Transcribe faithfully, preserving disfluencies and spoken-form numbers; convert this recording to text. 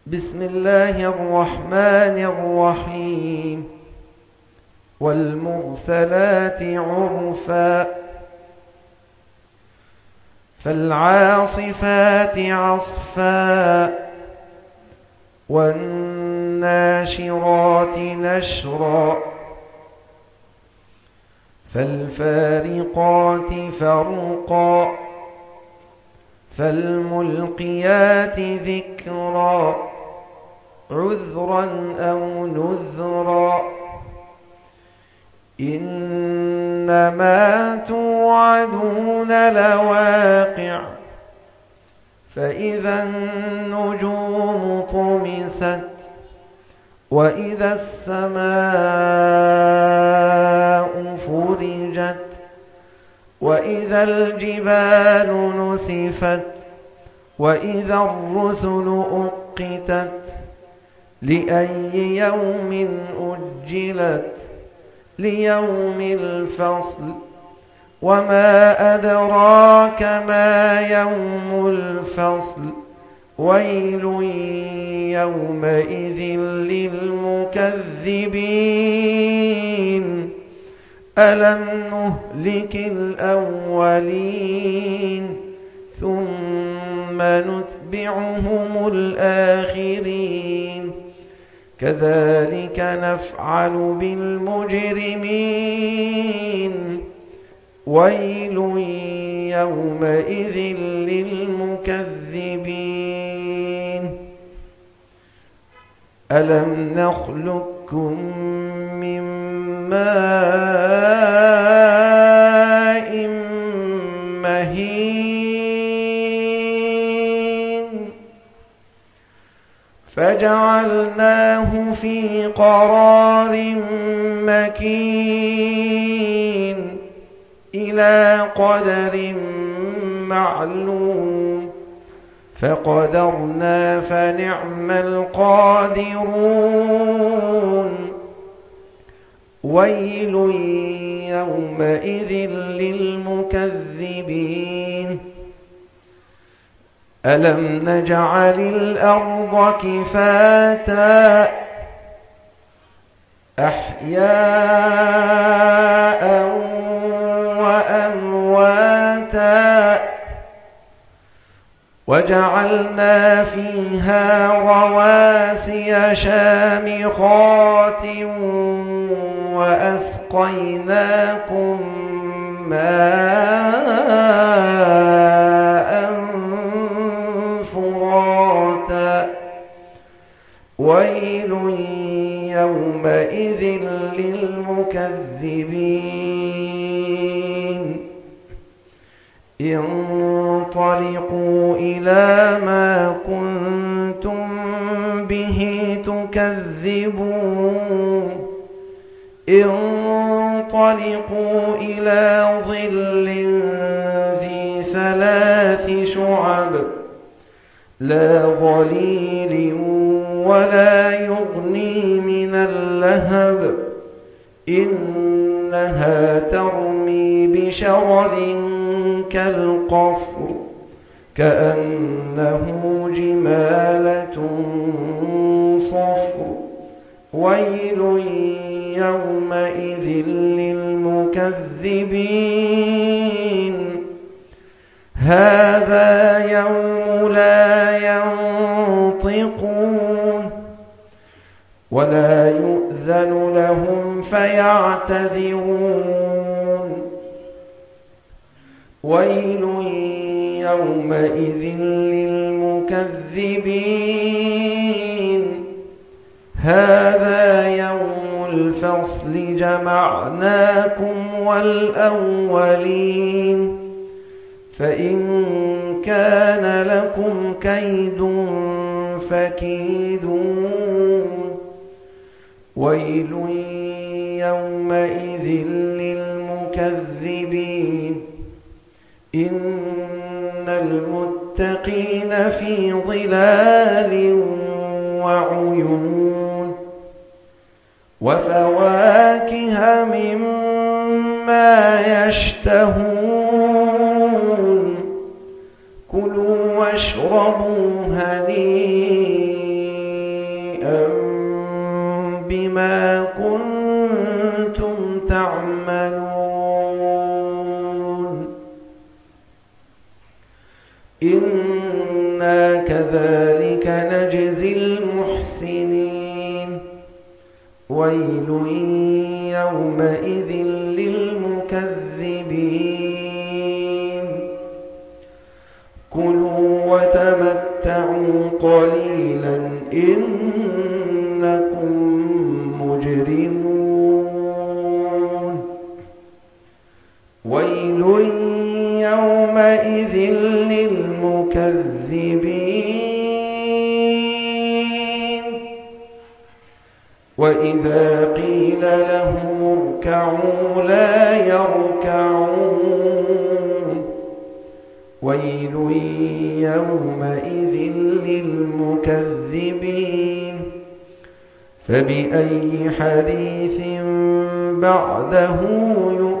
بسم الله الرحمن الرحيم والمرسلات عرفا فالعاصفات عصفا والناشرات نشرا فالفارقات فرقا فالملقيات ذكرا عذرا أو نذرا إنما توعدون لواقع فإذا النجوم طمست وإذا السماء فرجت وإذا الجبال نسفت وإذا الرسل أقتت لأي يوم أجلت ليوم الفصل وما أدراك ما يوم الفصل ويل يومئذ للمكذبين ألم نهلك الأولين ثم نتبعهم الآخرين كذلك نفعل بالمجرمين ويل يومئذ للمكذبين ألم نخلقكم من ماء مهين فجعلناه في قرار مكين إلى قدر معلوم فقدرنا فنعم القادرون ويل يومئذ للمكذبين ألم نجعل الأرض كفاتا أحياء وأمواتا وجعلنا فيها رواسي شامخات وأسقيناكم ماء فراتا ويل يومئذ للمكذبين انطلقوا إلى ما كنتم به تكذبون انطلقوا إلى ظل ذي ثلاث شعب لا ظليل ولا يغني من اللهب إنها ترمي بشرر كالقصر كأنه جمالة صفر ويل يومئذ للمكذبين هذا يوم لا ينطقون ولا يؤذن لهم فيعتذرون ويل يومئذ للمكذبين هذا يوم الفصل جمعناكم والأولين فإن كان لكم كيد فكيدون ويل يومئذ للمكذبين إن المتقين في ظلال وعيون وفواكه مما يشتهون كلوا واشربوا هنيئا وكذلك نجزي المحسنين ويل يومئذ للمكذبين كلوا وتمتعوا قليلا إنكم مجرمون ويل يومئذ للمكذبين وإذا قيل لهم اركعوا لا يركعون ويل يومئذ للمكذبين فبأي حديث بعده يؤمنون